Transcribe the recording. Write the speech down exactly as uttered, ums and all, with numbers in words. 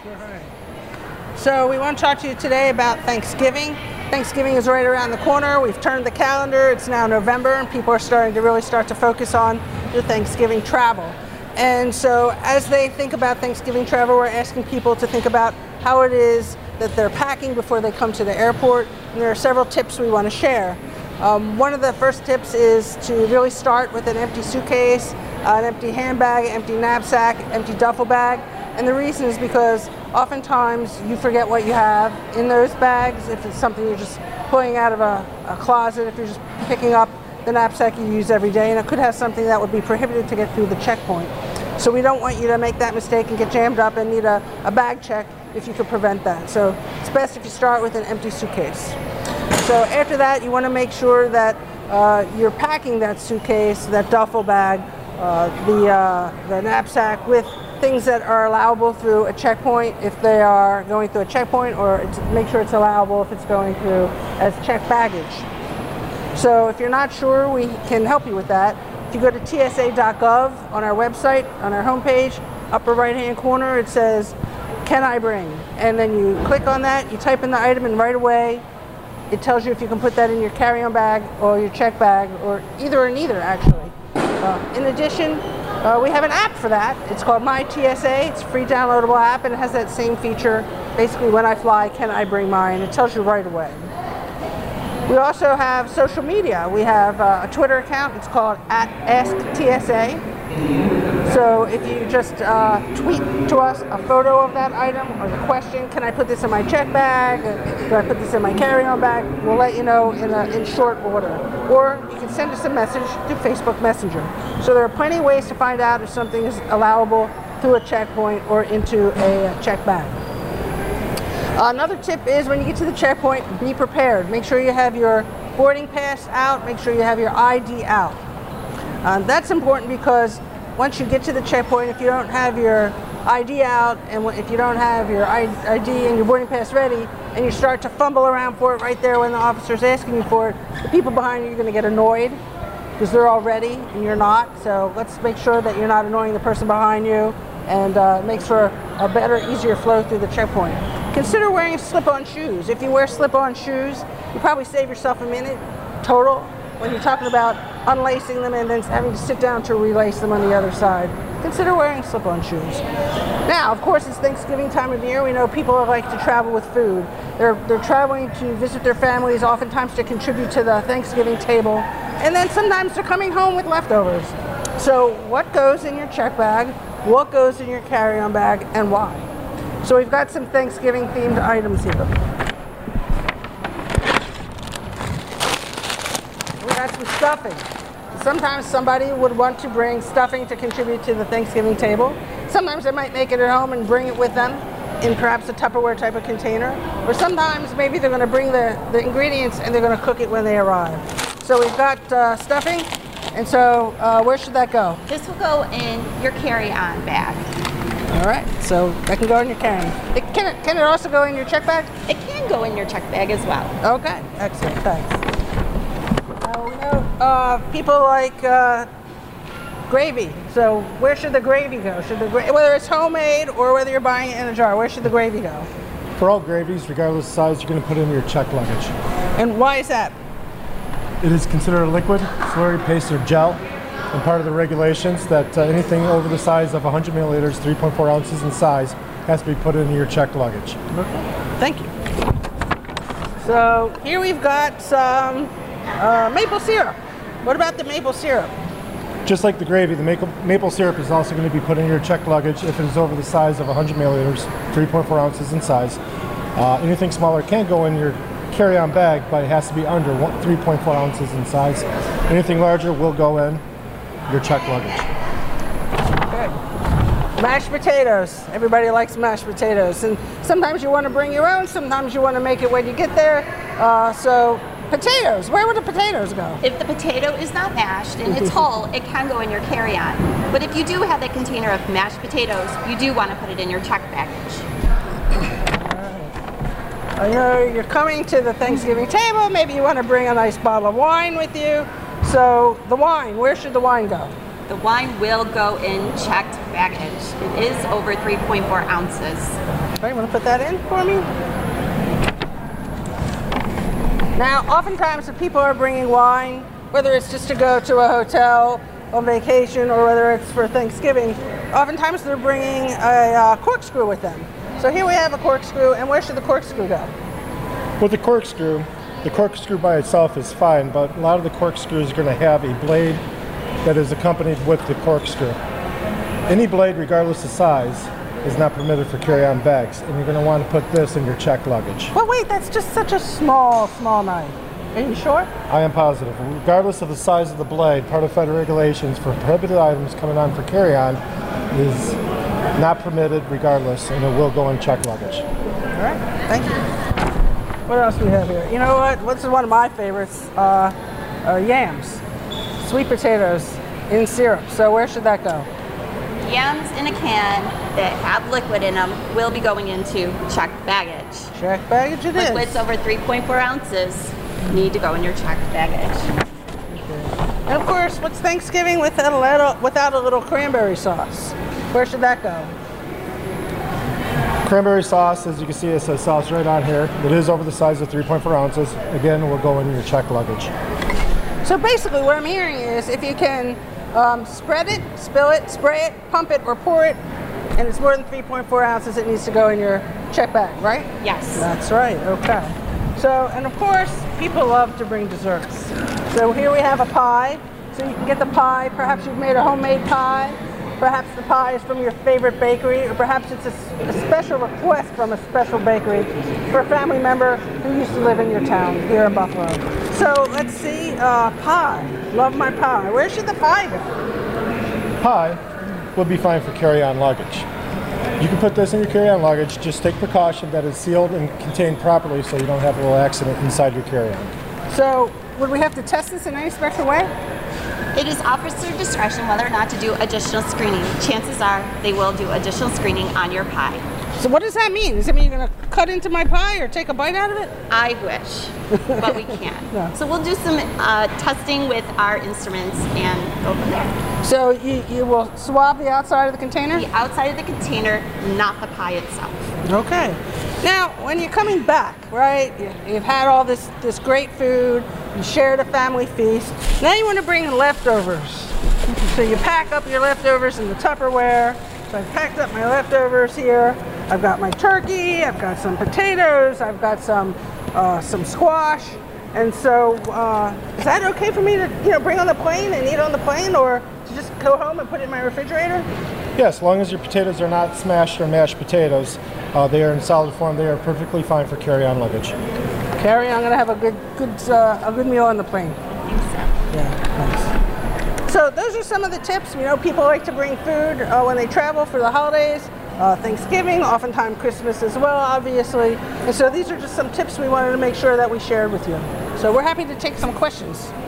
Sure thing. So we want to talk to you today about Thanksgiving. Thanksgiving is right around the corner. We've turned the calendar. It's now November, and people are starting to really start to focus on the Thanksgiving travel. And so as they think about Thanksgiving travel, we're asking people to think about how it is that they're packing before they come to the airport. And there are several tips we want to share. Um, one of the first tips is to really start with an empty suitcase, uh, an empty handbag, empty knapsack, empty duffel bag. And the reason is because oftentimes you forget what you have in those bags. If it's something you're just pulling out of a, a closet, if you're just picking up the knapsack you use every day, and it could have something that would be prohibited to get through the checkpoint. So we don't want you to make that mistake and get jammed up and need a, a bag check if you could prevent that. So it's best if you start with an empty suitcase. So after that, you want to make sure that uh, you're packing that suitcase, that duffel bag, uh, the, uh, the knapsack with things that are allowable through a checkpoint if they are going through a checkpoint, or it's, make sure it's allowable if it's going through as checked baggage. So if you're not sure, we can help you with that. If you go to T S A dot gov on our website, on our homepage, upper right hand corner, it says, "Can I bring?" And then you click on that, you type in the item, and right away it tells you if you can put that in your carry-on bag or your check bag, or either or neither actually. Uh, in addition, uh, we have an app for that. It's called My T S A. It's a free downloadable app, and it has that same feature. Basically, when I fly, can I bring mine? It tells you right away. We also have social media. We have uh, a Twitter account. It's called at Ask T S A. So if you just uh, tweet to us a photo of that item or the question, can I put this in my check bag? Do I put this in my carry-on bag? We'll let you know in, a, in short order. Or you can send us a message through Facebook Messenger. So there are plenty of ways to find out if something is allowable through a checkpoint or into a check bag. Another tip is when you get to the checkpoint, be prepared. Make sure you have your boarding pass out. Make sure you have your I D out. Um, that's important because once you get to the checkpoint, if you don't have your I D out, and if you don't have your I D and your boarding pass ready, and you start to fumble around for it right there when the officer's asking you for it, the people behind you are going to get annoyed because they're all ready and you're not. So let's make sure that you're not annoying the person behind you, and uh, it makes for a better, easier flow through the checkpoint. Consider wearing slip-on shoes. If you wear slip-on shoes, you probably save yourself a minute total when you're talking about unlacing them and then having to sit down to relace them on the other side. Consider wearing slip-on shoes. Now, of course, it's Thanksgiving time of year. We know people like to travel with food. They're, they're traveling to visit their families, oftentimes to contribute to the Thanksgiving table, and then sometimes they're coming home with leftovers. So what goes in your check bag, what goes in your carry-on bag, and why? So we've got some Thanksgiving-themed items here. We got some stuffing. Sometimes somebody would want to bring stuffing to contribute to the Thanksgiving table. Sometimes they might make it at home and bring it with them in perhaps a Tupperware type of container. Or sometimes maybe they're going to bring the, the ingredients and they're going to cook it when they arrive. So we've got uh, stuffing. And so uh, where should that go? This will go in your carry-on bag. All right, so that can go in your carry. It, can, it, can it also go in your check bag? It can go in your check bag as well. Okay, excellent, thanks. Uh, we know uh, people like uh, gravy. So where should the gravy go? Should the gra whether it's homemade or whether you're buying it in a jar, where should the gravy go? For all gravies, regardless of size, you're going to put it in your check luggage. And why is that? It is considered a liquid, slurry, paste, or gel. And part of the regulations that uh, anything over the size of one hundred milliliters, three point four ounces in size, has to be put in your checked luggage. Okay, thank you. So here we've got some uh, maple syrup. What about the maple syrup? Just like the gravy, the maple, maple syrup is also going to be put in your checked luggage if it is over the size of one hundred milliliters, three point four ounces in size. Uh, anything smaller can go in your carry-on bag, but it has to be under three point four ounces in size. Anything larger will go in your checked luggage. Okay. Mashed potatoes. Everybody likes mashed potatoes. And sometimes you want to bring your own, sometimes you want to make it when you get there. Uh, so potatoes, where would the potatoes go? If the potato is not mashed and it's whole, it can go in your carry-on. But if you do have that container of mashed potatoes, you do want to put it in your checked baggage. I know you're coming to the Thanksgiving table, maybe you want to bring a nice bottle of wine with you. So the wine, where should the wine go? The wine will go in checked baggage. It is over three point four ounces. Okay, you want to put that in for me? Now, oftentimes if people are bringing wine, whether it's just to go to a hotel on vacation or whether it's for Thanksgiving, oftentimes they're bringing a uh, corkscrew with them. So here we have a corkscrew, and where should the corkscrew go? With the corkscrew, the corkscrew by itself is fine, but a lot of the corkscrews are going to have a blade that is accompanied with the corkscrew. Any blade, regardless of size, is not permitted for carry-on bags, and you're going to want to put this in your checked luggage. Well, wait, that's just such a small, small knife. Are you sure? I am positive. Regardless of the size of the blade, part of federal regulations for prohibited items coming on for carry-on is not permitted regardless, and it will go in checked luggage. All right, thank you. What else do we have here? You know what? What's one of my favorites? Uh, are yams, sweet potatoes in syrup. So where should that go? Yams in a can that have liquid in them will be going into checked baggage. Checked baggage it is. Liquids over three point four ounces need to go in your checked baggage. And of course, what's Thanksgiving without a little, without a little cranberry sauce? Where should that go? Cranberry sauce, as you can see, it says sauce right on here. It is over the size of three point four ounces. Again, it will go in your checked luggage. So basically what I'm hearing is if you can um, spread it, spill it, spray it, pump it, or pour it, and it's more than three point four ounces, it needs to go in your check bag, right? Yes. That's right, okay. So, and of course, people love to bring desserts. So here we have a pie. So you can get the pie, perhaps you've made a homemade pie, perhaps the pie is from your favorite bakery, or perhaps it's a, a special request from a special bakery for a family member who used to live in your town here in Buffalo. So let's see, uh, pie. Love my pie. Where should the pie go? Pie will be fine for carry-on luggage. You can put this in your carry-on luggage. Just take precaution that it's sealed and contained properly so you don't have a little accident inside your carry-on. So would we have to test this in any special way? It is officer discretion whether or not to do additional screening. Chances are they will do additional screening on your pie. So what does that mean? Does it mean you're going to cut into my pie or take a bite out of it? I wish, but we can't. No. So we'll do some uh, testing with our instruments and go from there. So you, you will swab the outside of the container? The outside of the container, not the pie itself. Okay. Now, when you're coming back, right, you- you've had all this, this great food, you shared a family feast, now you want to bring leftovers. So you pack up your leftovers in the Tupperware. So I've packed up my leftovers here. I've got my turkey, I've got some potatoes, I've got some, uh, some squash. And so, uh, is that okay for me to, you know, bring on the plane and eat on the plane, or to just go home and put it in my refrigerator? Yes, as long as your potatoes are not smashed or mashed potatoes, uh, they are in solid form, they are perfectly fine for carry-on luggage. Carrie, I'm gonna have a good, good, uh, a good meal on the plane. Yeah, nice. So those are some of the tips. You know, people like to bring food uh, when they travel for the holidays, uh, Thanksgiving, oftentimes Christmas as well, obviously. And so these are just some tips we wanted to make sure that we shared with you. So we're happy to take some questions.